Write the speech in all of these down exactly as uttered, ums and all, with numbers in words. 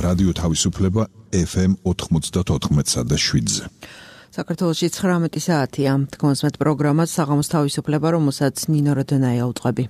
რადიო თავისუფლება ეფ ემ ოთხმოცდაოთხ და შვიდზე. საქართველოში ცხრამეტი საათია. თქმასმეთ პროგრამას საღამოს თავისუფლება, რომელსაც ნინო როდონაია უწყები.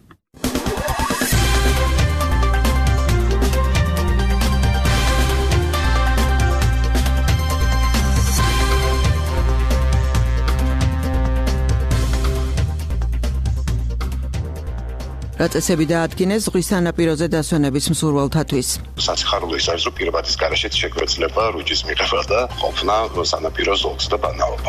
რაწესები დაადგინეს ზღვის სანაპიროზე დასვენების მსურველთათვის. Სასიხარულო ის არის, რომ პირობადის გარეშეც შეგვეძლება რუჯის მიღება და ყოფნა სანაპირო ზოლს და ბანაობა.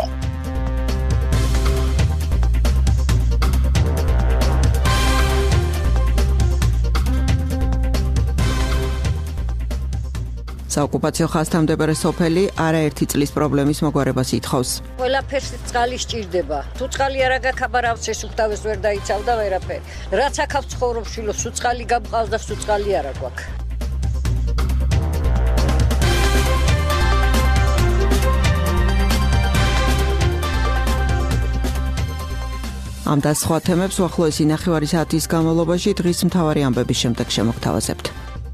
საოკუპაციო ხაზთამდებარე სოფელი არაერთი წლის პრობლემის მოგვარებას ითხოვს. ყველაფერს წყალი სჭირდება. თუ წყალი არ აგაქაბარავ, შესუფთავეს ვერ დაიცავ და ვერაფერი. რაც აქ ვცხოვრობ შვილო, სულ წყალი გამყავს და სულ წყალი არ აგვაქვს. ამ და სხვა თემებს უახლოესი ნახევარი საათის განმავლობაში დღის მთავარი ამბების შემდეგ შემოგთავაზებთ.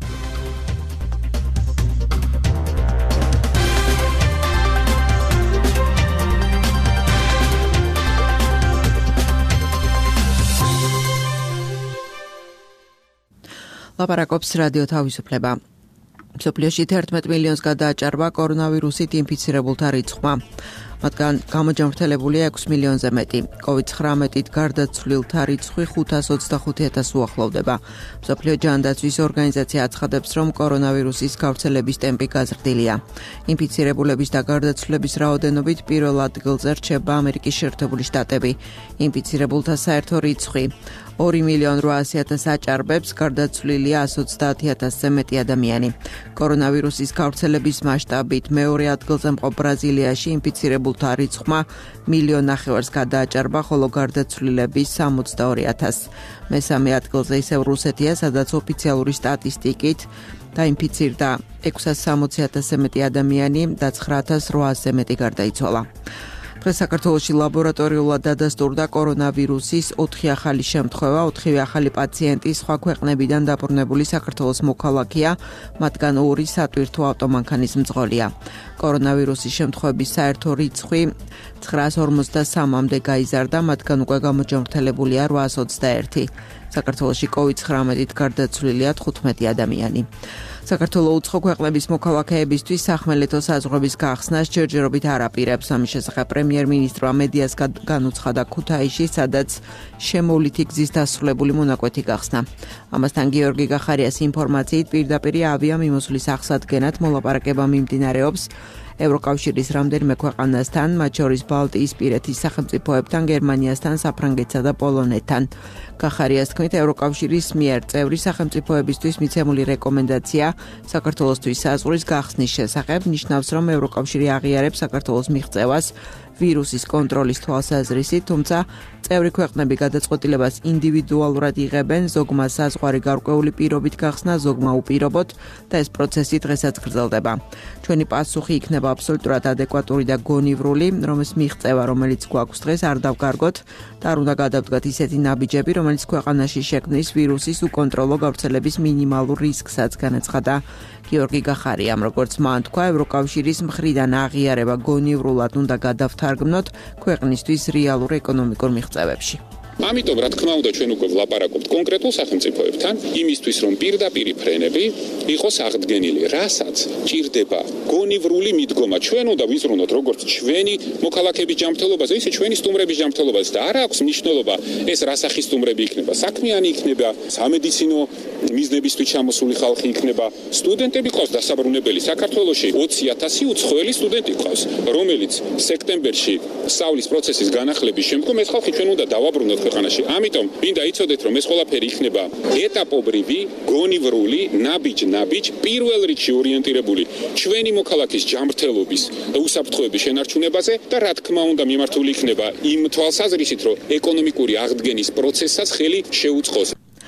ლაპარაკობს რადიო თავისუფლება. მსოფლიოში თერთმეტ მილიონს გადააჭარბა კორონავირუსით ინფიცირებულთა რიცხვმა. მათგან გამოჯანმრთელებულია ექვს მილიონზე მეტი. კოვიდ ცხრამეტით გარდაცვლილთა რიცხვი ხუთას ოცდახუთი ათასს უახლოვდება. მსოფლიო ჯანდაცვის ორგანიზაცია აცხადებს, რომ კორონავირუსის გავრცელების ტემპი გაზრდილია. ინფიცირებულების და გარდაცვლილების რაოდენობით პირველ ადგილზე რჩება ამერიკის შეერთებული შტატები. ინფიცირებულთა საერთო რიცხვი ორი მილიონი რვაასი ათასს აჭარბებს, გარდაცვლილია ასი ოცდაათი ათასზე მეტი ადამიანი. კორონავირუსის გავრცელების მასშტაბით მეორე ადგილზე მყოფ ბრაზილიაში ინფიცირებულთა რიცხვმა მილიონ ნახევარს გადააჭარბა, ხოლო გარდაცვლილების სამოცდაორი ათასს. მესამე ადგილზე ისევ რუსეთია, სადაც ოფიციალური სტატისტიკით დაინფიცირდა ექვსას სამოცი ათასზე მეტი ადამიანი და ცხრა ათას რვაასზე მეტი გარდაიცვალა. დღეს საქართველოში ლაბორატორიულად დადასტურდა კორონავირუსის ოთხი ახალი შემთხვევა, ოთხივე ახალი პაციენტი სხვა ქვეყნებიდან დაბრუნებული საქართველოს მოქალაქეა, მათგან ორი სატვირთო ავტომანქანის მძღოლია. კორონავირუსის შემთხვევების საერთო რიცხვი ცხრაას ორმოცდასამამდე გაიზარდა, მათგან უკვე გამოჯანმრთელებულია რვაას ოცდაერთი. საქართველოში კოვიდ ცხრამეტით გარდაცვლილია თხუთმეტი ადამიანი. საქართველოს უცხო ქვეყნების მოქალაქეებისთვის სახმელეთო საზღვრების გახსნას ჯერჯერობით არ აპირებს. ამის შესახებ პრემიერ-მინისტრმა მედიას განუცხადა ქუთაისში, სადაც შემოვლითი გზის დასრულებული მონაკვეთი გახსნა. ამასთან გიორგი გახარიას ინფორმაციით პირდაპირ ავიამიმოსვლის აღსადგენად მოლაპარაკება მიმდინარეობს ევროკავშირის რამდენიმე ქვეყანასთან, მათ შორის ბალტიისპირეთის სახელმწიფოებთან, გერმანიასთან, საფრანგეთსა და პოლონეთთან. გახარიას თქმით, ევროკავშირის მიერ წევრი სახელმწიფოებისთვის მიცემული რეკომენდაცია საქართველოსთვის საზღვრის გახსნის შესახებ ნიშნავს, რომ ევროკავშირი აღიარებს საქართველოს მიღწევას ვირუსის კონტროლის თვალსაზრისით, თუმცა წევრი ქვეყნები გადაწყვეტილებას ინდივიდუალურად იღებენ, ზოგმა საზღვარი გარკვეული პირობით გახსნა, ზოგმა უპირობოდ და ეს პროცესი დღესაც გრძელდება. ჩვენი პასუხი იქნება აბსოლუტურად ადეკვატური და გონივრული, რომ ეს მიღწევა, რომელიც გვაქვს დღეს, არ დავკარგოთ და არ უნდა გადავდგათ ისეთი ნაბიჯები, რომელიც ქვეყანაში შექმნის ვირუსის უკონტროლო გავრცელების მინიმალურ რისკსაც, განაცხადა გიორგი გახარიამ. როგორც მან თქვა, ევროკავშირის მხრიდან აღიარება გონივრულად უნდა გადავთარგმნოთ ქვეყნისთვის რეალურ ეკონომიკურ მიღწევებში. ამიტომ რა თქმა უნდა ჩვენ უკვე ვლაპარაკობთ კონკრეტულ სახელმწიფოებთან იმისთვის რომ პირდაპირ ფრენები იყოს აღდგენილი, რასაც ჭირდება გონივრული მიდგომა. ჩვენ უნდა ვიზრუნოთ როგორც ჩვენი მოქალაქეების ჯანმრთელობაზე, ისე ჩვენი სტუმრების ჯანმრთელობაზე და არ აქვს მნიშვნელობა ეს რა სახის სტუმრები იქნება, საქმიანი იქნება, სამედიცინო მიზნებისთვის ჩამოსული ხალხი იქნება, სტუდენტები ყავს დასაბრუნებელი. საქართველოში ოცი ათასი უცხოელი სტუდენტი ყავს, რომელიც სექტემბერში სწავლის პროცესის განახლების შემდგომ ეს ხალხი ჩვენ უნდა დავაბრუნოთ ქვეყანაში. ამიტომ მინდა იცოდეთ, რომ ეს ყველაფერი იქნება ეტაპობრივი, გონივრული, ნაბიჯ-ნაბიჯ, პირველ რიგში ორიენტირებული ჩვენი მოქალაქის ჯანმრთელობის და უსაფრთხოების შენარჩუნებაზე და რა თქმა უნდა მიმართული იქნება იმ თვალსაზრისით, რომ ეკონომიკური აღდგენის პროცესსაც ხელი შეუწყოს.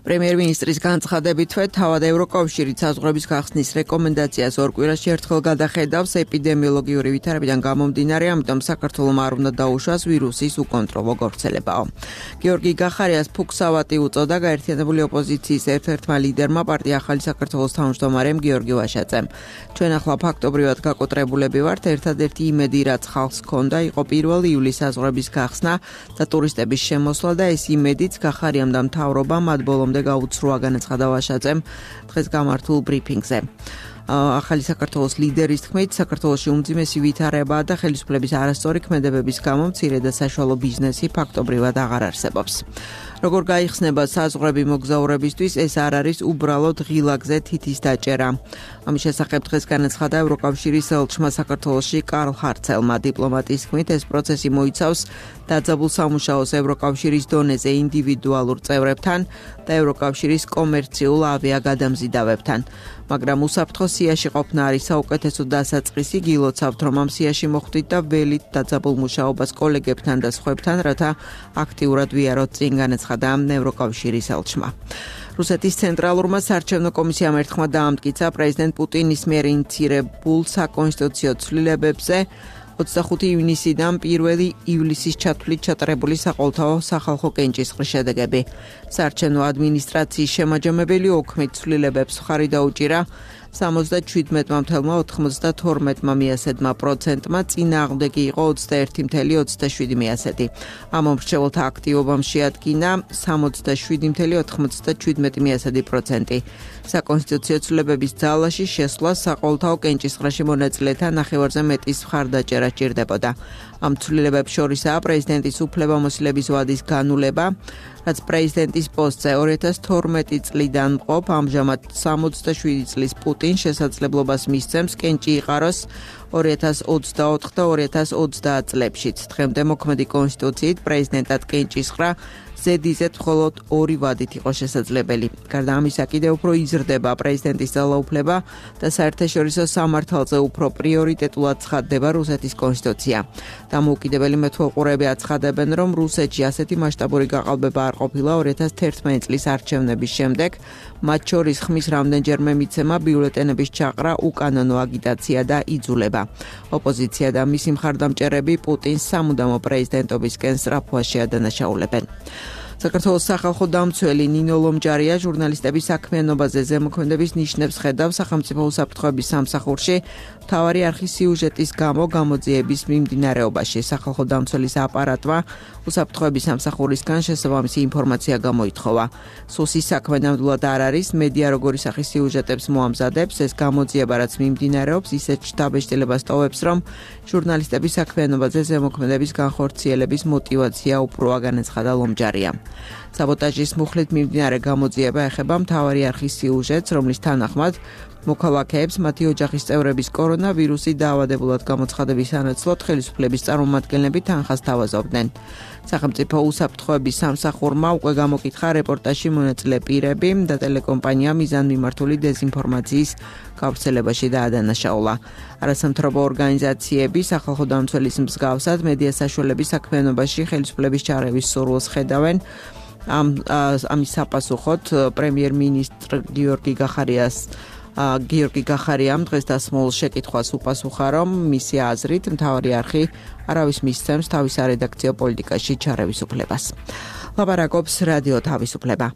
პრემიერ-მინისტრის განცხადებით, თავად ევროკავშირი საზღვრების გახსნის რეკომენდაციას ორ კვირაში ერთხელ გადახედავს ეპიდემიოლოგიური ვითარებიდან გამომდინარე, ამიტომ საქართველოს არ უნდა დაუშვას ვირუსის უკონტროლო გავრცელებაო. გიორგი გახარიას ფუქსავატი უწოდა გაერთიანებული ოპოზიციის ერთ-ერთმა ლიდერმა პარტია ახალი საქართველოს თავმჯდომარემ გიორგი ვაშაძემ. ჩვენ ახლა ფაქტობრივად გაკოტრებულები ვართ, ერთადერთი იმედი რაც ხალხს ჰქონდა იყო პირველი ივლისის საზღვრების გახსნა და ტურისტების შემოსვლა და ეს იმედიც გახარიამ და მთავრობამ მათ ბოლომდე გაუცრუა, განაცხადა ვაშაძემ დღეს გამართულ ბრიფინგზე. ახალი საქართველოს ლიდერის თქმით, საქართველოში უმძიმესი ვითარებაა და ხელისუფლების არასწორი ქმედებების გამო მცირე და საშუალო ბიზნესი ფაქტობრივად აღარ არსებობს. Როგორ გაიხსნება საზღვრები მოგზაურებისთვის, ეს არ არის უბრალოდ ღილაკზე თითის დაჭერა. ამის შესახებ დღეს განაცხადა ევროკავშირის ელჩმა საქართველოში კარლ ჰარცელმა. დიპლომატის თქმით, ეს პროცესი მოიცავს დაძაბულ სამუშაოს ევროკავშირის დონეზე ინდივიდუალურ წევრებთან და ევროკავშირის კომერციულ ავიაგადამზიდავებთან. მაგრამ უსაფრთხო სიაში ყოფნა არის საუკეთესო დასაწყისი, გილოცავთ, რომ ამ სიაში მოხვდით და ველით დაძაბულ მუშაობას კოლეგებთან და სხვებთან, რათა აქტიურად ვიაროთ წინ, განაცხადა ევროკავშირის ელჩმა. რუსეთის ცენტრალურმა საარჩევნო კომისიამ ერთხმად დაამტკიცა პრეზიდენტ პუტინის მიერ ინიციირებულ საკონსტიტუციო ცვლილებებზე ოცდახუთი ივნისიდან პირველი ივლისის ჩათვლით ჩატარებული საყოველთაო სახალხო კენჭისყრის შედეგები. საარჩევნო ადმინისტრაციის შემაჯამებელი ოქმით ცვლილებებს მხარი დაუჭირა სამოცდაჩვიდმეტმა ოცდაათი ოცდათორმეტმა მიასედმა პროცენტმა, წინააღმდეგი იყო ოცდაერთი ოცდაშვიდი მიასედი. ამ მომრჩეველთა აქტივობამ შეადგინა სამოცდაშვიდი ოცდაათი მიასედი პროცენტი. საკონსტიტუციო ცვლილებების ძალაში შესვლა საყოველთაო კენჭისყრაში მონაწილეთა ნახევარზე მეტის მხარდაჭერა სჭირდებოდა. ამ ცვლილებებს შორისაა პრეზიდენტის უფლებამოსილების ვადის განულება, რაც პრეზიდენტის პოსტზე ორი ათას თორმეტი წლიდან მყოფ, ამჟამად სამოცდაშვიდი წლის პუტინს შესაძლებლობას მისცემს კენჭი იყაროს ორი ათას ოცდაოთხ და ორი ათას ოცდაათ წლებშიც. დღემდე მოქმედი კონსტიტუციით პრეზიდენტად კენჭისყრა ზედიზედ მხოლოდ ორი ვადით იყო შესაძლებელი. გარდა ამისა, კიდევ უფრო იზრდება პრეზიდენტის ძალაუფლება და საერთაშორისო სამართალზე უფრო პრიორიტეტულად ცხადდება რუსეთის კონსტიტუცია. დამოუკიდებელი მეთვალყურეები აცხადებენ, რომ რუსეთში ასეთი მასშტაბური გაყალბება არ ყოფილა ორი ათას თერთმეტი წლის არჩევნების შემდეგ, მათ შორის ხმის რამდენჯერმე მიცემა, ბიულეტენების ჩაყრა, უკანონო აგიტაცია და იძულება. ოპოზიცია და მისი მხარდამჭერები პუტინს სამუდამო პრეზიდენტობისკენ სწრაფვას შეადანაშაულებენ. საქართველოს სახალხო დამცველი ნინო ლომჯარია ჟურნალისტების საქმიანობაზე ზემოქმედების ნიშნებს ხედავს სახელმწიფო უსაფრთხოების სამსახურში მთავარი არხის სიუჟეტის გამო გამოძიების მიმდინარეობაში. სახალხო დამცველის აპარატმა უსაფრთხოების სამსახურისგან შესაბამისი ინფორმაცია გამოითხოვა. სუსის საქმე ნამდვილად არ არის, მედია როგორი სახის სიუჟეტებს მოამზადებს, ეს გამოძიება რაც მიმდინარეობს, ისეთ შთაბეჭდილებას ტოვებს, რომ ჟურნალისტების საქმიანობაზე ზემოქმედების განხორციელების мотиваცია უფროა, განაცხადა ლომჯარია. საბოტაჟის მუხლით მიმდინარე გამოძიება ეხება მთავარი არხის სიუჟეტს, რომლის თანახმად მოქალაქეებს მათი ოჯახის წევრების კორონავირუსი დაავადებულად გამოცხადების სანაცვლოდ ხელისუფლების წარმომადგენლები თანხას თავაზობდნენ. სახელმწიფო უსაფრთხოების სამსახურმა უკვე გამოკითხა რეპორტაჟში მონაწილე პირები და ტელეკომპანია მიზანმიმართული დეზინფორმაციის გავრცელებაში დაადანაშაულა. არასამთავრობო ორგანიზაციები სახალხო დამცველის მსგავსად მედია საშუალების საქმიანობაში ხელისუფლების ჩარევის სურვილს ხედავენ. ამ ამის საპასუხოდ პრემიერ-მინისტრ გიორგი გახარიას გიორგი გახარიამ დღეს დასმულ შეკითხვას უპასუხა, რომ მისი აზრით მთავარი არხი არავის მისცემს თავის არედაქციო პოლიტიკაში ჩარევის უფლებას. ლაპარაკობს რადიო თავისუფლება.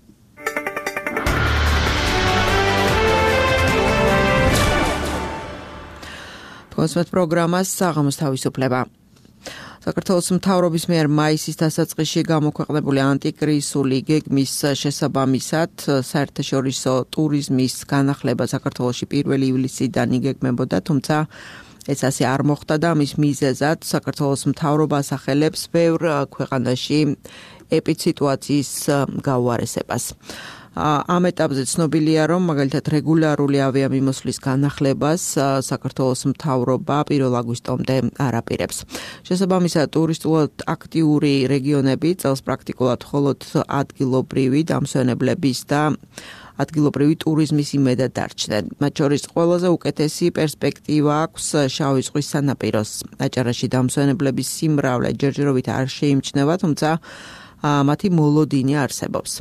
კონსმეთ პროგრამას საღამოს თავისუფლება. საქართველოს მთავრობის მიერ მაისის დასაწყისში გამოქვეყნებული ანტიკრიზისული გეგმის შესაბამისად საერთაშორისო ტურიზმის განახლება საქართველოში პირველი ივლისიდან იგეგმებოდა, თუმცა ეს ასე არ მოხდა და ამის მიზეზად საქართველოს მთავრობა ასახელებს ბევრ ქვეყანაში ეპიდსიტუაციის გაუარესებას. ამ ეტაპზე ცნობილია, რომ მაგალითად რეგულარული ავიამიმოსვლის განახლებას საქართველოს მთავრობა პირველ აგვისტომდე არ აპირებს. შესაბამისად, ტურისტულად აქტიური რეგიონები წელს პრაქტიკულად მხოლოდ ადგილობრივი დამსვენებლების და ადგილობრივი ტურიზმის იმედად დარჩნენ. მათ შორის ყველაზე უკეთესი პერსპექტივა აქვს შავი ზღვის სანაპიროს. აჭარაში დამსვენებლების სიმრავლე ჯერჯერობით არ შეიმჩნევა, თუმცა მათი მოლოდინი არსებობს.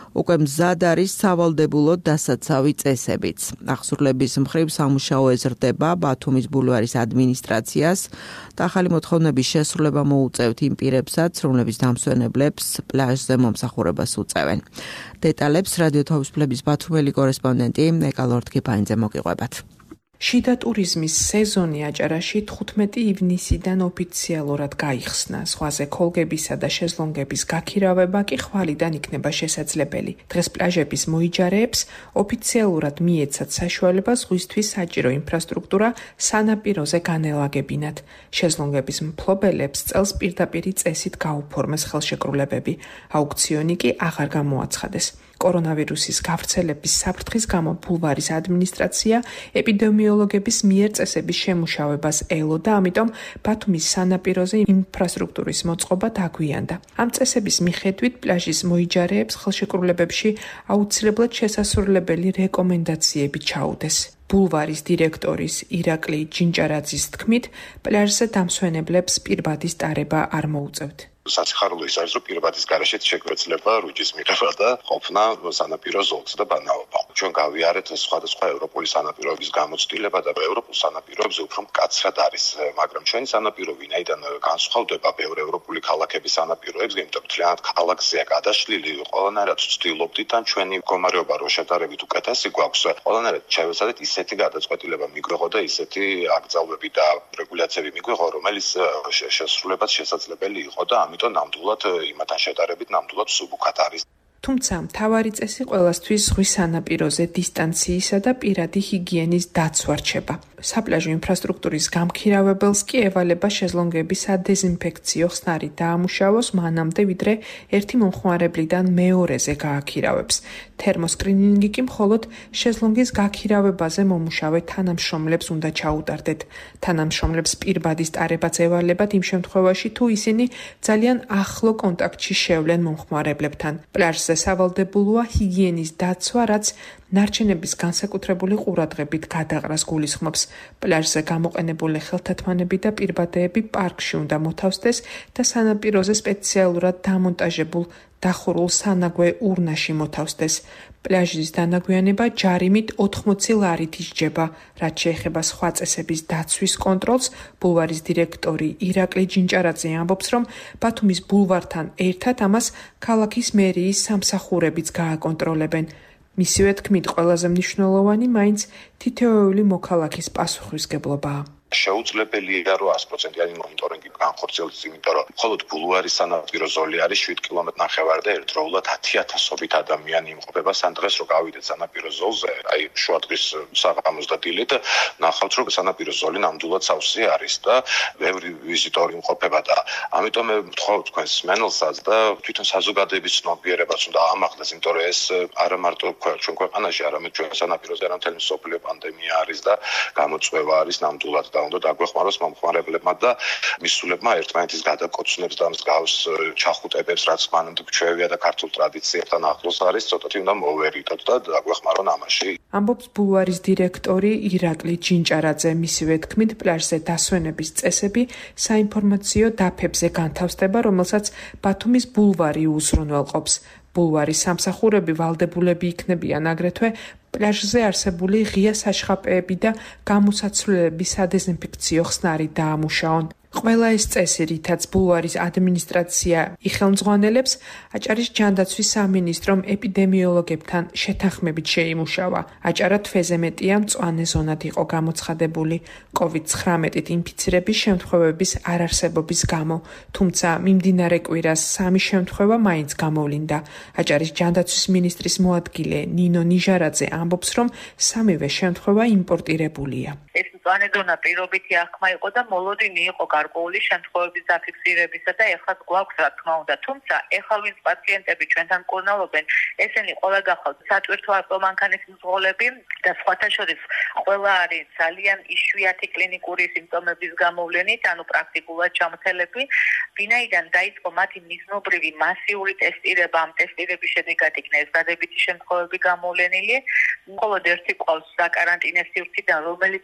უკვე მზად არის სავალდებულოდ დასაცავი წესებიც. აღსრულების მხრივ სამუშაო ეზრდება ბათუმის ბულვარის ადმინისტრაციას და ახალი მოთხოვნების შესრულება მოუწევთ იმ პირებსაც, რომლებიც დამსვენებლებს პლაჟზე მომსახურებას უწევენ. დეტალებს რადიო თავისუფლების ბათუმელი კორესპონდენტი ეკალორდ კიფაინძე მოგიყვებათ. შიდა ტურიზმის სეზონი აჭარაში თხუთმეტი ივნისიდან ოფიციალურად გაიხსნა. ზღვაზე ქოლგებისა და შეზლონგების გაქირავება კი ხვალიდან იქნება შესაძლებელი. დღეს პლაჟების მოიჯარეებს ოფიციალურად მიეცათ საშუალება ზღვისთვის საჭირო ინფრასტრუქტურა სანაპიროზე განელაგებინათ. შეზლონგების მფლობელებს წელს პირდაპირი წესით გაუფორმეს ხელშეკრულებები. აუქციონი კი აღარ გამოაცხადეს. კორონავირუსის გავრცელების საფრთხის გამო ბულვარის ადმინისტრაცია ეპიდემიოლოგების მიერ წესების შემუშავებას ელოდა, ამიტომ ბათუმის სანაპიროზე ინფრასტრუქტურის მოწყობა დაგვიანდა. ამ წესების მიხედვით პლაჟის მოიჯარეებს ხელშეკრულებებში აუცილებლად შესასრულებელი რეკომენდაციები ჩაუდეს. ბულვარის დირექტორის ირაკლი ჯინჭარაძის თქმით, პლაჟზე დამსვენებლებს პირბადის ტარება არ მოუწევთ. საციხარულო ის არის, რომ პირბადის გარეშეც შეგვეძლება რუჯის მიღება და ყოფნა სანაპირო ზოლზე და ბანაობა. ჩვენ გავიარეთ სხვადასხვა ევროპული სანაპიროების გამოცდილება და ევროპულ სანაპიროებზე უფრო მკაცრად არის, მაგრამ ჩვენი სანაპირო ვინაიდან განსხვავდება ბევრი ევროპული ქალაქების სანაპიროებს, იმიტომ რომ თლიანად ქალაქზეა გადაშლილი, ყველანაირად ვცდილობდით ან ჩვენი მდგომარეობა რო შედარებით უკეთესი გვაქვს, ყველანაირად შევეცადეთ ისეთი გადაწყვეტილება მიგვეღო და ისეთი აკრძალვები და რეგულაციები მიგვეღო, რომელიც შესრულებაც შესაძლებელი იყო და ამიტომ ნამდვილად იმათან შედარებით ნამდვილად სუბუქად არის. თუმცა მთავარი წესი ყველასთვის ზღვის სანაპიროზე დისტანციისა და პირადი ჰიგიენის დაცვა რჩება. საპლაჟო ინფრასტრუქტურის გამქირავებელს კი ევალება შეზლონგების ადეზინფექციო ხსნარი დაამუშავოს მანამდე, ვიდრე ერთი მომხმარებლიდან მეორეზე გააქირავებს. თერმოსკრინინგი კი მხოლოდ შეზლონგის გაქირავებაზე მომუშავე თანამშრომლებს უნდა ჩაუტარდეთ. თანამშრომლებს პირბადის ტარებაც ევალებათ იმ შემთხვევაში, თუ ისინი ძალიან ახლო კონტაქტში შევლენ მომხმარებლებთან. პლაჟზე სავალდებულოა ჰიგიენის დაცვა, რაც ნარჩენების განსაკუთრებული ყურადღებით გადაყრას გულისხმობს. პლაჟზე გამოყენებული ხელთათმანები და პირბადეები პარკში უნდა მოთავსდეს და სანაპიროზე სპეციალურად დამონტაჟებულ დახურულ სანაგვე ურნაში მოთავსდეს. პლაჟის დანაგვიანება ჯარიმით ოთხმოცი ლარით ისჯება, რაც შეეხება სხვა წესების დაცვის კონტროლს. ბულვარის დირექტორი ირაკლი ჯინჭარაძე ამბობს, რომ ბათუმის ბულვართან ერთად ამას ქალაქის მერიის სამსახურებიც გააკონტროლებენ. მისივე თქმით, ყველაზე მნიშვნელოვანი მაინც თითოეული მოქალაქის პასუხისმგებლობაა. შეუძლებელია რომ sto პროცენტიანი მონიტორინგი განხორციელდეს, იმიტომ რომ მხოლოდ ბულვარის სანაპირო ზოლი არის შვიდ კილომეტრ ნახევარი და ერთდროულად ათი ათასობით ადამიანი იმყოფება. სამ დღეს რო გავიდეთ სანაპირო ზოლზე, აი შუადღის საღამოს და დილით ნახავთ, რომ სანაპირო ზოლი ნამდვილად სავსე არის და ბევრი ვიზიტორი იმყოფება და ამიტომ მე ვთხოვ თქვენს მსმენელსაც და თვითონ საზოგადოების ცნობიერებას უნდა ამაღლდეს, იმიტომ რომ ეს არა მარტო ჩვენ ქვეყანაში, არამედ ჩვენ სანაპიროზე, არამედ მთელი მსოფლიო პანდემია არის და გამოწვევა არის ნამდვილად და უნდა დაგვეხმაროს მომხმარებლებმა და მისულებმა ერთმანეთის გადაკოცნებს და მსგავს ჩახუტებებს, რაც მანამდე გვჩვევია და ქართულ ტრადიციებთან ახლოს არის, ცოტათი უნდა მოვერიდოთ და დაგვეხმარონ ამაში. ამბობს ბულვარის დირექტორი ირაკლი ჯინჭარაძე. მისივე თქმით, პლაჟზე დასვენების წესები საინფორმაციო დაფებზე განთავსდება, რომელსაც ბათუმის ბულვარი უზრუნველყოფს. ბულვარის სამსახურები ვალდებულები იქნებიან აგრეთვე პლაჟზე არსებული ღია საშხაპეები და გამოსაცვლელების ადეზინფექციო ხსნარი დაამუშავონ. ყველა ეს წესი, რითაც ბულვარის ადმინისტრაცია იხელმძღვანელებს, აჭარის ჯანდაცვის სამინისტრომ ეპიდემიოლოგებთან შეთანხმებით შეიმუშავა. აჭარა თვეზე მეტია მწვანე ზონად იყო გამოცხადებული კოვიდ ცხრამეტით ინფიცირების შემთხვევების არარსებობის გამო, თუმცა მიმდინარე კვირას სამი შემთხვევა მაინც გამოვლინდა. აჭარის ჯანდაცვის მინისტრის მოადგილე ნინო ნიჟარაძე ამბობს, რომ სამივე შემთხვევა იმპორტირებულია. ეს მწვანე ზონა პირობითი აღქმა იყო და მოლოდინი იყო გარკვეული შემთხვევების დაფიქსირებისა და ეხლაც გვაქვს რა თქმა უნდა, თუმცა ეხლა ვინც პაციენტები ჩვენთან მკურნალობენ, ესენი ყველა გახავთ სატვირთო არტომანქანის მძღოლები და სხვათა შორის ყველა არის ძალიან იშვიათი კლინიკური სიმპტომების გამოვლენით, ანუ პრაქტიკულად ჩამოთელები, ვინაიდან დაიწყო მათი მიზნობრივი მასიური ტესტირება, ამ ტესტირების შედეგად იქნა ეს დადებითი შემთხვევები გამოვლენილი. მხოლოდ ერთი ყავს საკარანტინე სივრციდან, რომელიც ასევე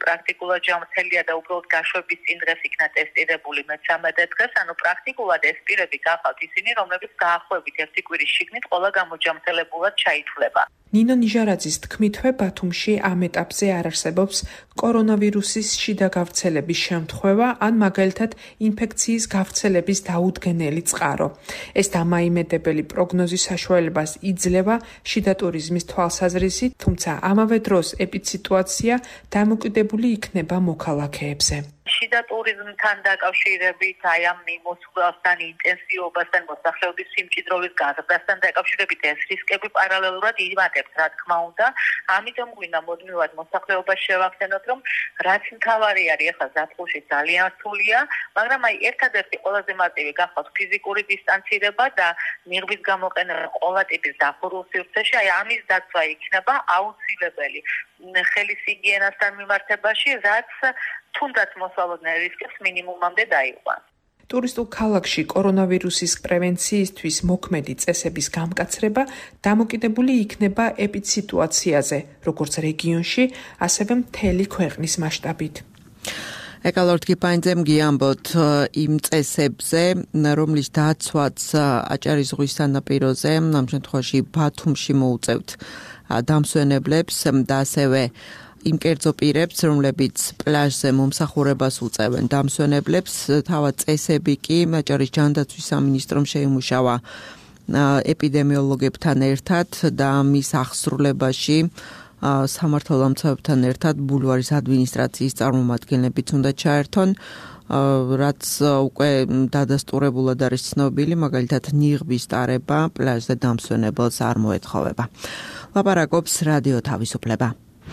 პრაქტიკულად ჯანმრთელია და უბრალოდ გაშვების წინ დღეს იქნა ტესტირებული მეთერთმეტე დღეს, ანუ პრაქტიკულად ეს პირები გახავთ ისინი, რომლებიც დაახლოებით ერთი კვირის შიგნით ყველა გამოჯანმრთელებულად ჩაითვლება. ნინო ნიჟარაძის თქმითვე ბათუმში ამ ეტაპზე არ არსებობს კორონავირუსის შიდა გავრცელების შემთხვევა ან მაგალითად ინფექციის გავრცელების დაუდგენელი წყარო. ეს დამაიმედებელი პროგნოზის საშუალებას იძლევა შიდა ტურიზმის თვალსაზრისით, თუმცა ამავე დროს ეპიდსიტუაცია დამოკიდებული იქნება მოქალაქეებზე. შიდა ტურიზმთან დაკავშირებით, აი ამ მიმოსვლასთან, ინტენსივობასთან, მოსახლეობის სიმჭიდროვის გაზრდასთან დაკავშირებით ეს რისკები პარალელურად იმატებს, რა თქმა უნდა. ამიტომ გვინდა მუდმივად მოსახლეობას შევახსენოთ, რომ რაც მთავარი არის, ახლა ზაფხულში ძალიან რთულია, მაგრამ აი ერთადერთი ყველაზე მარტივი გახავთ ფიზიკური დისტანცირება და მიღბის გამოყენება ყველა ტიპის დახურულ სივრცეში, აი ამის დაცვა იქნება აუცილებელი ხელის ჰიგიენასთან მიმართებაში, რაც თუნდაც მოსალოდნელ რისკებს მინიმუმამდე დაიყვანს. ტურისტულ ქალაქში კორონავირუსის პრევენციისთვის მოქმედი წესების გამკაცრება დამოკიდებული იქნება ეპიდსიტუაციაზე, როგორც რეგიონში, ასევე მთელი ქვეყნის მასშტაბით. ეკალორდ კიპაინძემ გიამბოთ იმ წესებზე, რომლის დაცვაც აჭარის ზღვის სანაპიროზე, ამ შემთხვევაში ბათუმში მოუწევთ დამსვენებლებს და ასევე იმ კერძო პირებს, რომლებიც პლაჟზე მომსახურებას უწევენ დამსვენებლებს, თავად წესები კი აჭარის ჯანდაცვის სამინისტრომ შეიმუშავა ეპიდემიოლოგებთან ერთად და მის აღსრულებაში სამართალდამცავებთან ერთად ბულვარის ადმინისტრაციის წარმომადგენლებიც უნდა ჩაერთონ, რაც უკვე დადასტურებულად არის ცნობილი, მაგალითად ნიღბის ტარება პლაჟზე დამსვენებელს არ მოეთხოვება. ლაპარაკობს რადიო თავისუფლება.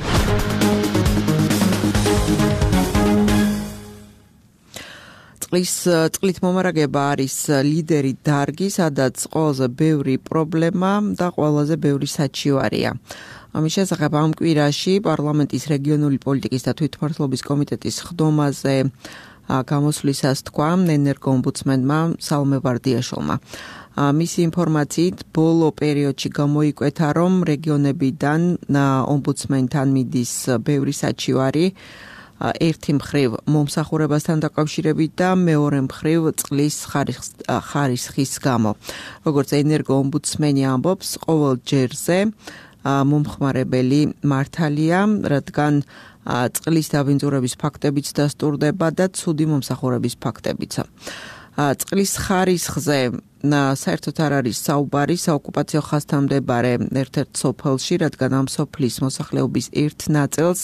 წყლის წყლით მომარაგება არის ლიდერი დარგი, სადაც ყველაზე ბევრი პრობლემა და ყველაზე ბევრი საჩივარია. ამის შესახებ ამ კვირაში პარლამენტის რეგიონული პოლიტიკის და თვითმმართველობის კომიტეტის ხდომაზე გამოსვლისას თქვა ენერგოომბუდსმენმა სალომე ვარდიაშვილმა. მისი ინფორმაციით ბოლო პერიოდში გამოიკვეთა, რომ რეგიონებიდან ომბუდსმენთან მიდის ბევრი საჩივარი, ერთი მხრივ მომსახურებასთან დაკავშირებით და მეორე მხრივ წყლის ხარისხის გამო. როგორც ენერგოომბუდსმენი ამბობს, ყოველ ჯერზე მომხმარებელი მართალია, რადგან წყლის დაბინძურების ფაქტებიც დასტურდება და ცუდი მომსახურების ფაქტებიც. წყლის ხარისხზე საერთოდ არ არის საუბარი საოკუპაციო ხაზთან მდებარე ერთ-ერთ სოფელში, რადგან ამ სოფლის მოსახლეობის ერთ ნაწილს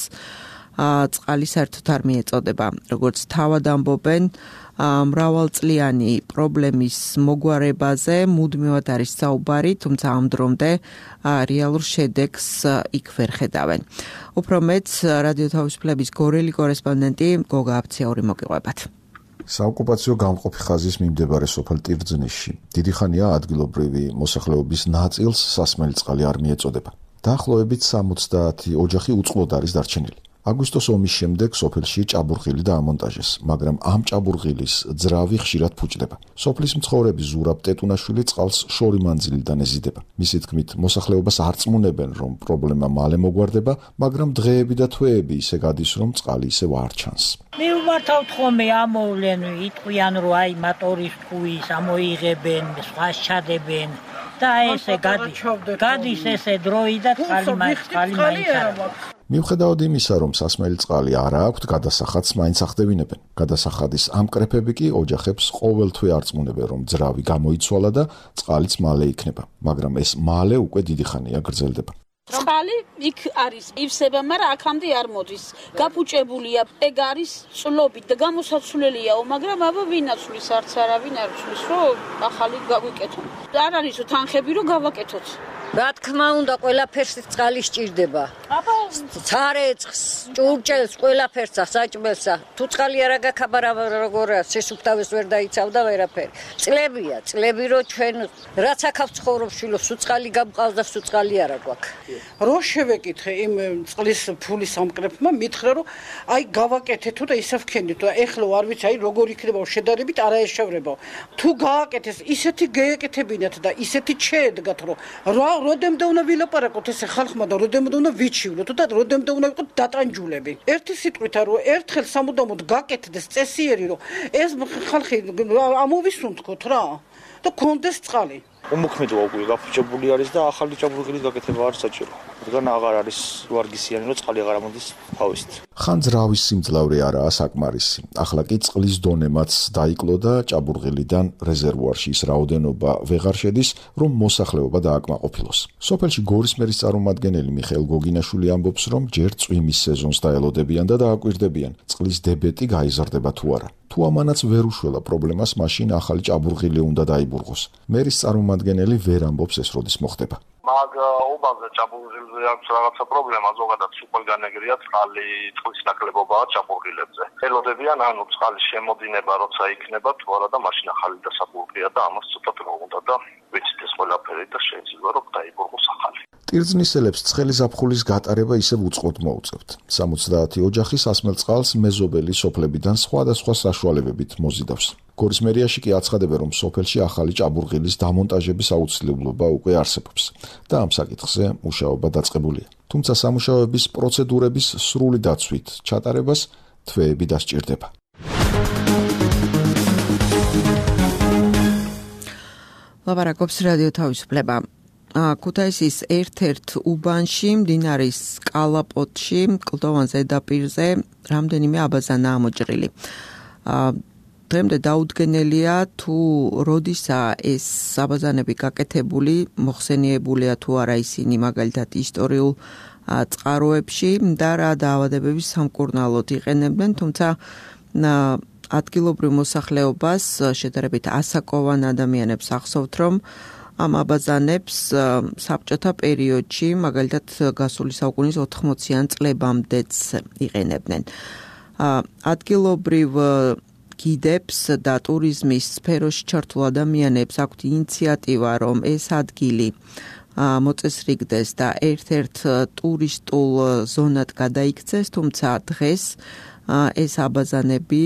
წყალი საერთოდ არ მიეწოდება. როგორც თავად ამბობენ, მრავალწლიანი პრობლემის მოგვარებაზე მუდმივად არის საუბარი, თუმცა ამ დრომდე რეალურ შედეგს იქ ვერ ხედავენ. უფრო მეც რადიო თავისუფლების გორელი კორესპონდენტი გოგა აფციაური მოგიყვებათ. საოკუპაციო გამყოფი ხაზის მიმდებარე სოფელ ტირძნიშში დიდი ხანია ადგილობრივი მოსახლეობის ნაწილს სასმელი წყალი არ მიეწოდება. დაახლოებით სამოცდაათი ოჯახი უწყლოდ არის დარჩენილი. აგვისტოს ომის შემდეგ სოფელში ჭაბურღილი დაამონტაჟეს, მაგრამ ამ ჭაბურღილის ძრავი ხშირად ფუჭდება. სოფლის მცხოვრები ზურაბ ტეტუნაშვილი წყალს შორი მანძილიდან ეზიდება. მისი თქმით, მოსახლეობას არ წმუნებენ, რომ პრობლემა მალე მოგვარდება, მაგრამ დღეები და თვეები ისე გადის, რომ წყალი ისევ არ ჩანს. მივმართავთ ხოლმე ამოვლენ, იტყვიან, რომ აი მატორის ტყუის ამოიღებენ, სხვას ჩადებენ და ესე გადის. გადის ესე დროი და წყალი მაინც არ აქვს. მიუხედავად იმისა, რომ სასმელი წყალი არ აქვთ, გადასახადს მაინც ახდევინებენ. გადასახადის ამ კრეფები კი ოჯახებს ყოველთვე არწმუნებენ, რომ ძრავი გამოიცვალა და წყალიც მალე იქნება, მაგრამ ეს მალე უკვე დიდი ხანია გრძელდება. წყალი იქ არის ივსება, მაგრამ აქამდე არ მოდის. გაფუჭებულია, ეგ არის წლობით და გამოსაცვლელიაო, მაგრამ აბა ვინაცვლის, არც არავინ არ ცვლის, რომ ახალი გავიკეთოთ. არ არის თანხები, რომ გავაკეთოთ. რა თქმა უნდა, ყველაფერს წყალი სჭირდება. ცარეცხს, ჭურჭელს, ყველაფერს, საჭმელსა. თუ წყალი არ გაქაბარა როგორია, სესუფთავეს ვერ დაიცავდა ვერაფერი. წლებია, წლები რო ჩვენ რაც აქ ცხოვრობ შვილო, სულ წყალი გამყავს და სულ წყალი არა გვაქვს. რო შევეკითხე იმ წყლის ფულის ამკრეფმა, მითხრა რომ აი გავაკეთეთო და ისე ვქენდით და ეხლა არ ვიცი აი როგორ იქნება შედარებით არაეშევრება. თუ გააკეთეს ისეთი გეეკეთებინათ და ისეთი შეედგათ რომ რა როდემდე უნდა ვილაპარაკოთ ესე ხალხმა და როდემდე უნდა ვიჩივლოთ და როდემდე უნდა ვიყოთ დატანჯულები. ერთი სიტყვით რომ ერთხელ სამუდამოდ გაკეთდეს წესიერი რომ ეს ხალხი ამოვისუნთქოთ რა და კონდეს წყალი. უმოქმედო უკვე გაფუჭებული არის და ახალი ჭაბურღილის გაკეთება არ საჭირო. რადგან აღარ არის ვარგისიანი რომ წყალი აღარ ამოდის თავისით. ხან ძრავის სიმძლავრე არაა საკმარისი. ახლა კი წყლის დონემაც დაიკლო და ჭაბურღილიდან რეზერვუარში ის რაოდენობა ვეღარ შედის, რომ მოსახლეობა დააკმაყოფილოს. სოფელში გორის მერის წარმომადგენელი მიხეილ გოგინაშვილი ამბობს, რომ ჯერ წვიმის სეზონს დაელოდებიან და დააკვირდებიან, წყლის დებეტი გაიზარდება თუ არა. თუ ამანაც ვერ უშველა პრობლემას, მაშინ ახალი ჭაბურღილი უნდა დაიბურღოს. მერის წარმომადგენელი ვერ ამბობს ეს როდის მოხდება. მაგ უბანზე ჭაბურღილზე აქვს რაღაცა პრობლემა, ზოგადად ყველგან ეგრეა, წყალი წყლის ნაკლებობაა ჭაბურღილებზე. ელოდებიან, ანუ წყალის შემოდინება როცა იქნება, თუ არა და მაშინ ახალი დასაბურღია და ამას ცოტა დრო უნდა და ვიცით ეს ყველაფერი და შეიძლება რომ დაიბურღოს ახალი. ტირწნისელებს ცხელი ზაფხულის გატარება ისევ უწყოდ მოუწევთ. სამოცდაათი ოჯახი სასმელ წყალს მეზობელი სოფლებიდან სხვადასხვა საშუალებებით მოზიდავს. გორის მერიაში კი აცხადებენ, რომ სოფელში ახალი ჭაბურღილის დამონტაჟების აუცილებლობა უკვე არსებობს და ამ საკითხზე მუშაობა დაწყებულია. თუმცა სამუშაოების პროცედურების სრული დაცვით ჩატარებას თვეები დასჭირდება. ლაპარაკობს რადიო თავისუფლება. ქუთაისის ერთ-ერთ უბანში, მდინარის კალაპოტში, კლდოვან ზედაპირზე რამდენიმე აბაზანაა მოჭრილი. დღემდე დაუდგენელია თუ როდისაა ეს აბაზანები გაკეთებული, მოხსენიებულია თუ არა ისინი მაგალითად ისტორიულ წყაროებში და რა დაავადებების სამკურნალოდ იყენებდნენ, თუმცა ადგილობრივ მოსახლეობას შედარებით ასაკოვან ადამიანებს ახსოვთ, რომ ამ აბაზანებს საბჭოთა პერიოდში, მაგალითად გასული საუკუნის ოთხმოციან წლებამდეც იყენებდნენ. ადგილობრივ გიდებს და ტურიზმის სფეროში ჩართულ ადამიანებს აქვთ ინიციატივა, რომ ეს ადგილი მოწესრიგდეს და ერთ-ერთ ტურისტულ ზონად გადაიქცეს, თუმცა დღეს ეს აბაზანები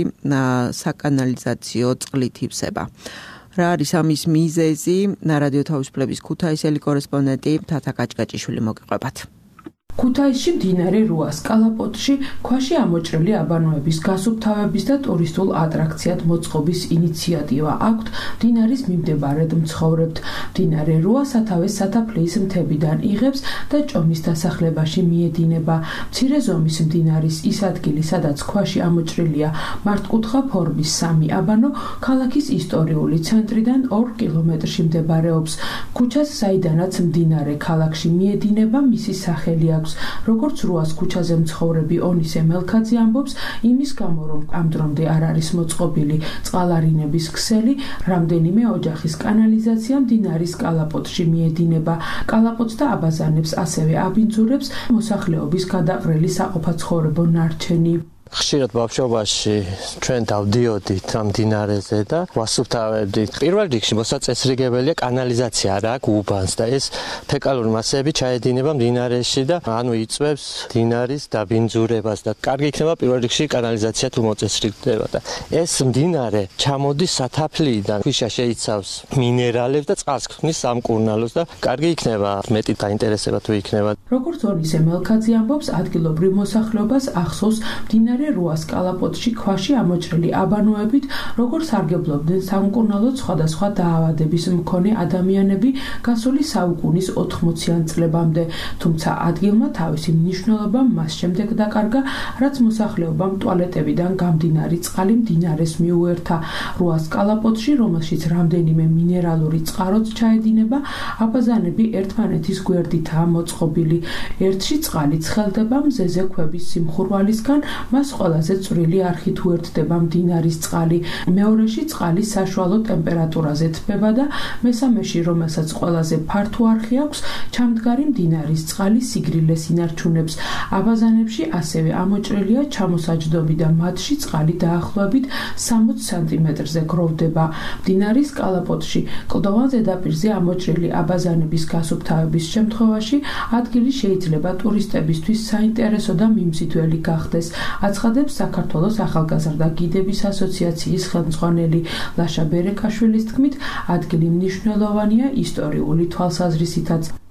საკანალიზაციო წყლით ივსება. რა არის ამის მიზეზი? რადიო თავისუფლების ქუთაისელი კორესპონდენტი თათა კაჭკაჭიშვილი მოგიყვებათ. ქუთაისში მდინარე რუას კალაპოტში ქვაში ამოჭრილი აბანოების გასუფთავების და ტურისტულ ატრაქციად მოწყობის ინიციატივა აქვთ მდინარის მიმდებარედ მცხოვრებთ. მდინარე რუა სათავეს სათაფლიის მთებიდან იღებს და ჭომის დასახლებაში მიედინება. მცირე ზომის მდინარის ის ადგილი, სადაც ქვაში ამოჭრილია მართკუთხა ფორმის სამი აბანო, ქალაქის ისტორიული ცენტრიდან ორ კილომეტრში მდებარეობს. ქუჩას, საიდანაც მდინარე ქალაქში მიედინება, მისი სახელი აქვს. როგორც რუას ქუჩაზე მცხოვრები ონისე მელქაძე ამბობს, იმის გამო რომ ამ დრომდე არ არის მოწყობილი წყალარინების ქსელი, რამდენიმე ოჯახის კანალიზაცია მდინარის კალაპოტში მიედინება. კალაპოტს და აბაზანებს ასევე აბინძურებს მოსახლეობის გადაყრილი საყოფაცხოვრებო ნარჩენი. ხშირად ბავშვობაში ჩვენ დავდიოდით ამ მდინარეზე და ვასუფთავებდით. პირველ რიგში მოსაწესრიგებელია კანალიზაცია რა აქვს უბანს და ეს ფეკალური მასები ჩაედინება მდინარეში და ანუ იწვევს მდინარის დაბინძურებას და კარგი იქნება პირველ რიგში კანალიზაცია თუ მოწესრიგდება და ეს მდინარე ჩამოდის სათაფლიიდან, ქვიშა შეიცავს მინერალებს და წყალს ქმნის სამკურნალოს და კარგი იქნება მეტი დაინტერესება თუ იქნება. როგორც ონისე მელქაძე ამბობს, ადგილობრივ მოსახლეობას ახსოვს მდინარე რუას კალაპოტში ქვაში ამოჭრილი აბანოებით, როგორც სარგებლობდნენ სამკურნალოდ სხვადასხვა დაავადების მქონე ადამიანები გასული საუკუნის ოთხმოციან წლებამდე, თუმცა ადგილმა თავისი მნიშვნელობა მას შემდეგ დაკარგა, რაც მოსახლეობამ ტუალეტებიდან გამდინარი წყალი მდინარეს მიუერთა. რუას კალაპოტში, რომელშიც რამდენიმე მინერალური წყაროც ჩაედინება, აბაზანები ერთმანეთის გვერდითაა მოწყობილი. ერთში წყალი ცხელდება მზეზე ქვების სიმხურვალისგან, მას ყველაზე წვრილი არხით უერთდება მდინარის წყალი. მეორეში წყალი საშუალო ტემპერატურაზე თბება და მესამეში, რომელსაც ყველაზე ფართო არხი აქვს, ჩამდგარი მდინარის წყალი სიგრილეს ინარჩუნებს. აბაზანებში ასევე ამოჭრილია ჩამოსაჯდომი და მათში წყალი დაახლოებით სამოც სანტიმეტრზე გროვდება. მდინარის კალაპოტში კლდოვან ზედაპირზე ამოჭრილი აბაზანების გასუფთავების შემთხვევაში ადგილი შეიძლება ტურისტებისთვის საინტერესო და მიმზიდველი გახდეს. აცხადებს საქართველოს ახალგაზრდა გიდების ასოციაციის ხელმძღვანელი ლაშა ბერეკაშვილის თქმით, ადგილი მნიშვნელოვანია ისტორიული თვალსაზრისითაც.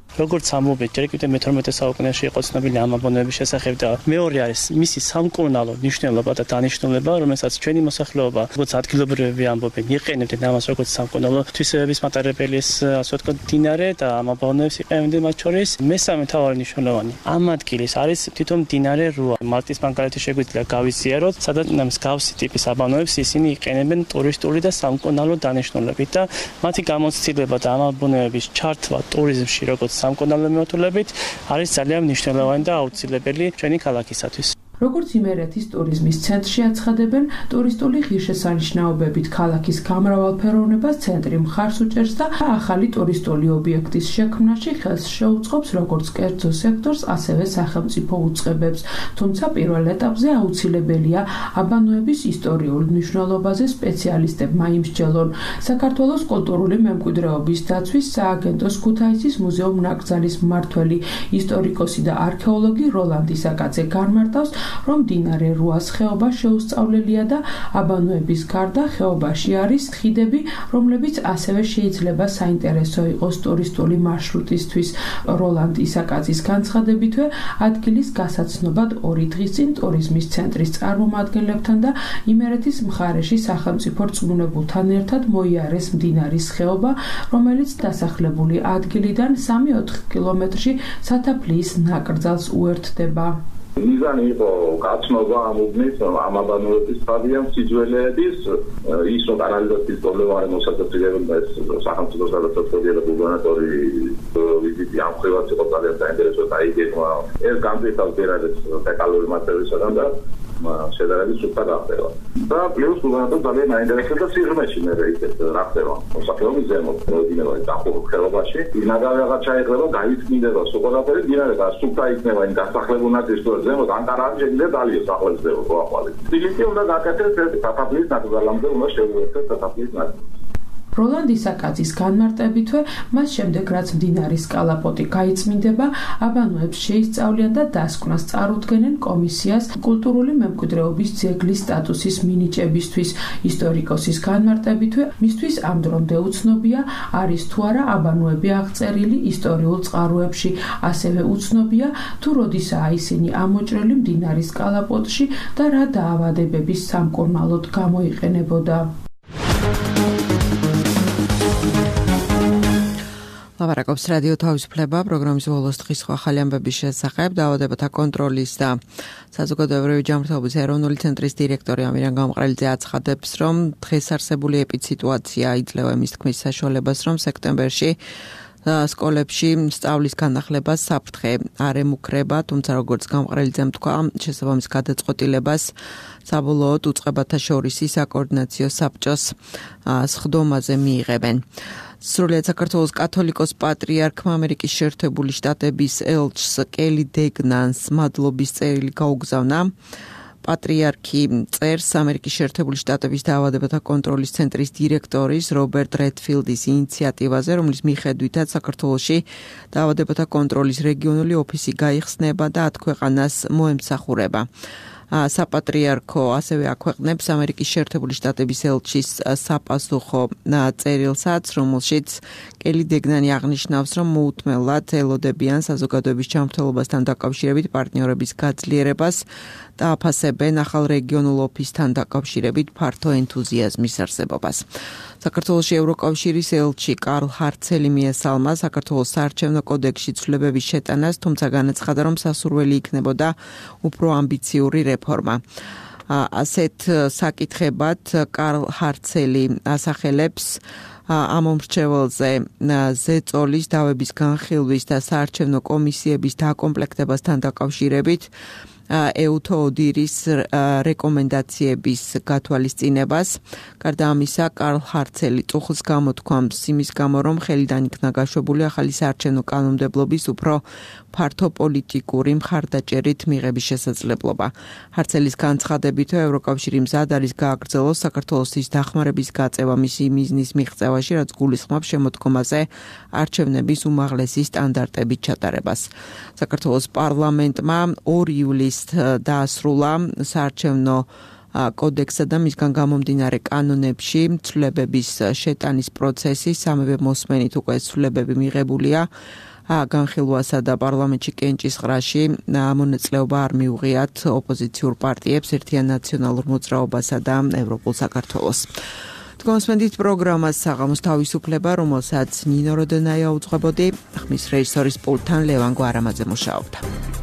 როგორც ამობეთ, ჯერ კიდევ მეთორმეტე საუკუნეში იყო ცნობილი ამ აბანოების შესახებ და მეორე არის მისი სამკურნალო მნიშვნელობა და დანიშნულება, რომელსაც ჩვენი მოსახლეობა, როგორც ადგილობრივები ამბობენ, იყენებდნენ ამას როგორც სამკურნალო თვისებების მატარებელის, ასე ვთქვათ, მდინარე და ამ აბანოებს იყენებდნენ მათ შორის. მესამე მთავარი მნიშვნელოვანი ამ ადგილის არის თვითონ მდინარე რუა. მალტის მანგალეთი შეგვიძლია გავიზიაროთ, სადაც მსგავსი ტიპის აბანოებს ისინი იყენებენ ტურისტული და სამკურნალო დანიშნულებით და მათი გამოცდილება და ამ აბანოების ჩართვა ტურიზმში როგორც სამკურნალო მიმართულებით არის ძალიან მნიშვნელოვანი და აუცილებელი ჩვენი ქალაქისათვის. როგორც იმერეთის ტურიზმის ცენტრში აცხადებენ, ტურისტული ღირსშესანიშნაობებით ქალაქის გამრავალფეროვნებას ცენტრი მხარს უჭერს და ახალი ტურისტული ობიექტის შექმნაში ხელს შეუწყობს როგორც კერძო სექტორს, ასევე სახელმწიფო უწყებებს. თუმცა პირველ ეტაპზე აუცილებელია აბანოების ისტორიულ მნიშვნელობაზე სპეციალისტებმა იმსჯელონ. საქართველოს კულტურული მემკვიდრეობის დაცვის სააგენტოს ქუთაისის მუზეუმ ნაკრძალის მმართველი, ისტორიკოსი და არქეოლოგი როლანდი საკაძე განმარტავს, რომ მდინარე რუას ხეობა შეუსწავლელია და აბანოების გარდა ხეობაში არის ხიდები, რომლებიც ასევე შეიძლება საინტერესო იყოს ტურისტული მარშრუტისთვის. როლანდ ისაკაძის განცხადებითვე, ადგილის გასაცნობად ორი დღის წინ ტურიზმის ცენტრის წარმომადგენლებთან და იმერეთის მხარეში სახელმწიფო რწმუნებულთან ერთად მოიარეს მდინარის ხეობა, რომელიც დასახლებული ადგილიდან სამი-ოთხ კილომეტრში სათაფლიის ნაკრძალს უერთდება. მიზანი იყო გაცნობა ამ უბნის ამ აბანოების სტადიამ სიძველეების ის რომ კანალიზაციის პრობლემა არ მოსაწევია ეს სახელმწიფო გადაწყვეტილება გუბერნატორი ვიზიტი ამ ხევას იყო ძალიან საინტერესო და აიგემა ეს განვითარდა ბერადეს ფეკალური მასალისგან და შედარებით სუფთა გახდება და პლუს გუბერნატორი ძალიან აინტერესებდა სიღრმეში მე რეიტეს რა ხდება მოსახლეობის ზემოთ მოდინება დახურულ ხეობაში დინარე რაღაც ჩაეყრება გაიწმინდება სოყოლაფერი დინარე და სუფთა იქნება იმ დასახლებულ ნაწილს ზემოთ ანკარაში შეიძლება დალიოს ახალწევა ყოაყალი ფილიპი უნდა გაკეთდეს ეს საფაფლის ნაკრძალამდე უნდა შეუერთდეს საფაფლის ნაწილს. როლანდი საკაძის განმარტებითვე, მას შემდეგ რაც მდინარის კალაპოტი გაიწმინდება, აბანოებს შეისწავლიან და დასკვნას წარუდგენენ კომისიას კულტურული მემკვიდრეობის ძეგლის სტატუსის მინიჭებისთვის. ისტორიკოსის განმარტებითვე, მისთვის ამ დრომდე უცნობია, არის თუ არა აბანოები აღწერილი ისტორიულ წყაროებში, ასევე უცნობია, თუ როდისაა ისინი ამოჭრილი მდინარის კალაპოტში და რა დაავადებების სამკურნალოდ გამოიყენებოდა. ლაპარაკობს რადიო თავისუფლება პროგრამის ბოლოს დღის ახალი ამბების შესახებ დაავადებათა კონტროლის და საზოგადოებრივი ჯანმრთელობის ეროვნული ცენტრის დირექტორი ამირან გამყრელიძე აცხადებს, რომ დღეს არსებული ეპიდსიტუაცია იძლევა იმის თქმის საშუალებას, რომ სექტემბერში სკოლებში სწავლის განახლებას საფრთხე არ ემუქრება, თუმცა როგორც გამყრელიძემ თქვა, შესაბამის გადაწყვეტილებას საბოლოოდ უწყებათა შორისი საკოორდინაციო საბჭოს სხდომაზე მიიღებენ. სრულიად საქართველოს კათოლიკოს პატრიარქმა ამერიკის შეერთებული შტატების ელჩს კელი დეგნანს მადლობის წერილი გაუგზავნა. პატრიარქი წერს ამერიკის შეერთებული შტატების დაავადებათა კონტროლის ცენტრის დირექტორის რობერტ რედფილდის ინიციატივაზე, რომლის მიხედვითაც საქართველოში დაავადებათა კონტროლის რეგიონული ოფისი გაიხსნება და ათ ქვეყანას მოემსახურება. საპატრიარქო ასევე აქვეყნებს ამერიკის შეერთებული შტატების ელჩის საპასუხო წერილსაც, რომელშიც კელი დეგნანი აღნიშნავს, რომ მოუთმელად ელოდებიან საზოგადოების ჯანმრთელობასთან დაკავშირებით პარტნიორების გაძლიერებას და აფასებენ ახალ რეგიონულ ოფისთან დაკავშირებით ფართო ენთუზიაზმის არსებობას. საქართველოში ევროკავშირის ელჩი კარლ ჰარცელი მიესალმა საქართველოს საარჩევნო კოდექსში ცვლილებების შეტანას, თუმცა განაცხადა, რომ სასურველი იქნებოდა უფრო ამბიციური რეფორმა. ასეთ საკითხებად კარლ ჰარცელი ასახელებს ამ მომრჩეველზე ზეწოლის დავების განხილვის და საარჩევნო კომისიების დაკომპლექტებასთან დაკავშირებით ეუთოოდირის რეკომენდაციების გათვალისწინებას. გარდა ამისა, კარლ ჰარცელი წუხლს გამოთქვამს იმის გამო, რომ ხელიდან იქნა გაშვებული ახალი საარჩევნო კანონმდებლობის უფრო ფართო პოლიტიკური მხარდაჭერით მიღების შესაძლებლობა. ჰარცელის განცხადებით, ევროკავშირი მზად არის გააგრძელოს საქართველოს დახმარების გაწევა მისი მიზნის მიღწევაში, რაც გულისხმობს შემოდგომაზე არჩევნების უმაღლესი სტანდარტებით ჩატარებას. საქართველოს პარლამენტმა ორი ივლისს დაასრულა საარჩევნო კოდექსსა და მისგან გამომდინარე კანონებში ცვლილებების შეტანის პროცესი. სამივე მოსმენით უკვე ცვლილებები მიღებულია. განხილვასა და პარლამენტში კენჭისყრაში მონაწილეობა არ მიუღიათ ოპოზიციურ პარტიებს, ერთიან ნაციონალურ მოძრაობასა და ევროპულ საქართველოს. Თქვენსმენდით პროგრამას საღამოს თავისუფლება, რომელსაც ნინო როდენაია უძღვებოდი, ხმის რეჟისორის პულტთან ლევან გვარამაძე მუშაობდა.